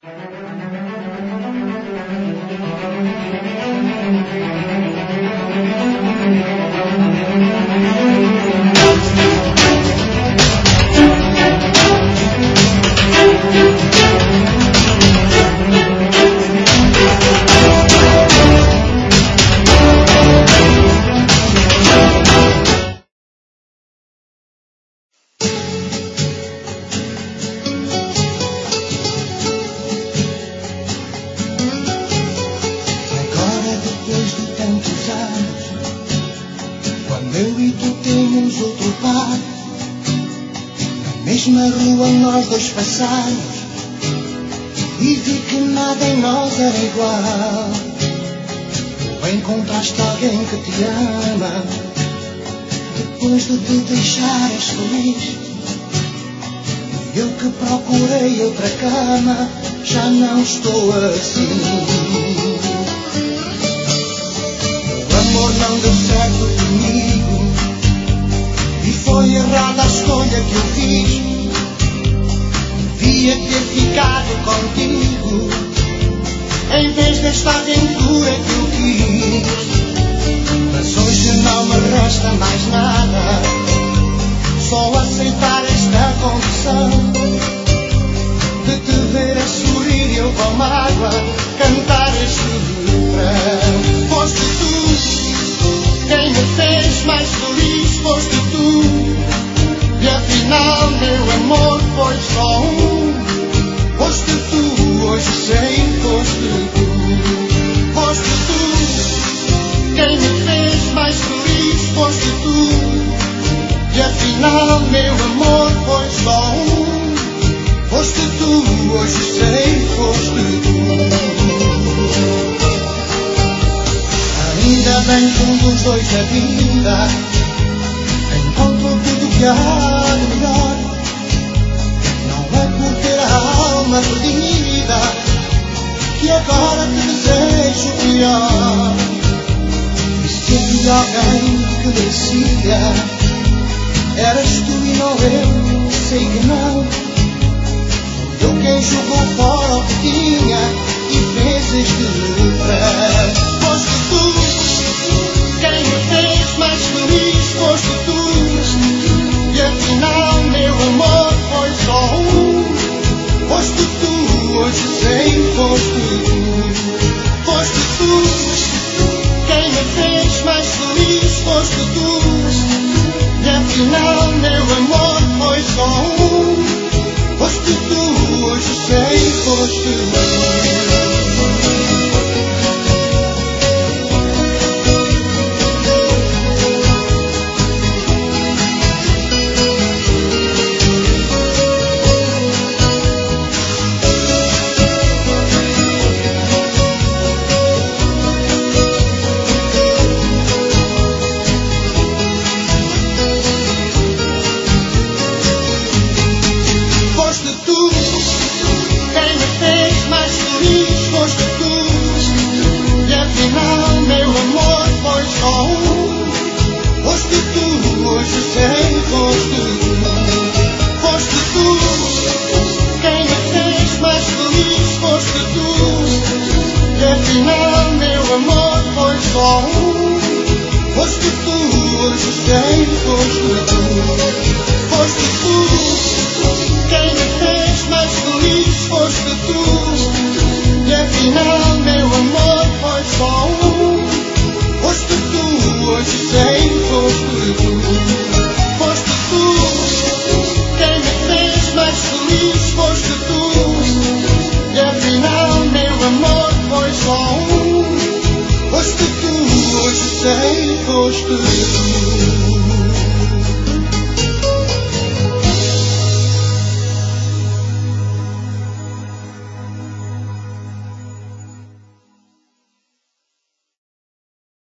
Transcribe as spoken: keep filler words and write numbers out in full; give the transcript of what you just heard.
E vi que nada em nós era igual. Tu encontraste alguém que te ama. Depois de te deixares feliz, e eu que procurei outra cama, já não estou assim. O amor não deu certo comigo, e foi errada a escolha que eu fiz. Devia ter ficado contigo, em vez desta aventura que eu quis. Mas hoje não me resta mais nada, só aceitar esta condição de te ver a sorrir e eu com mágoa cantar este refrão. Foste tu quem me fez mais feliz, foste tu, e afinal meu amor foi só um. Foste tu, hoje sei, foste tu. Foste tu quem me fez mais feliz, foste tu, e afinal meu amor foi só um. Foste tu, hoje sei, foste tu. Ainda bem que um dos dois a vida encontrou tudo que há de melhor. Não é por ter a alma perdida que agora te desejo o pior. E se havia alguém que merecia, eras tu e não eu, sei que não. Fui eu quem jogou fora o que tinha e fez este refrão. Foste tu quem me fez mais feliz, foste tu, e afinal meu amor foi só um. Foste tu, hoje sei, foste tu. Foste tu quem me fez mais feliz, foste tu, e afinal meu amor foi só um. Foste tu, hoje sei, foste tu. Foste tu, hoje sei, foste tu.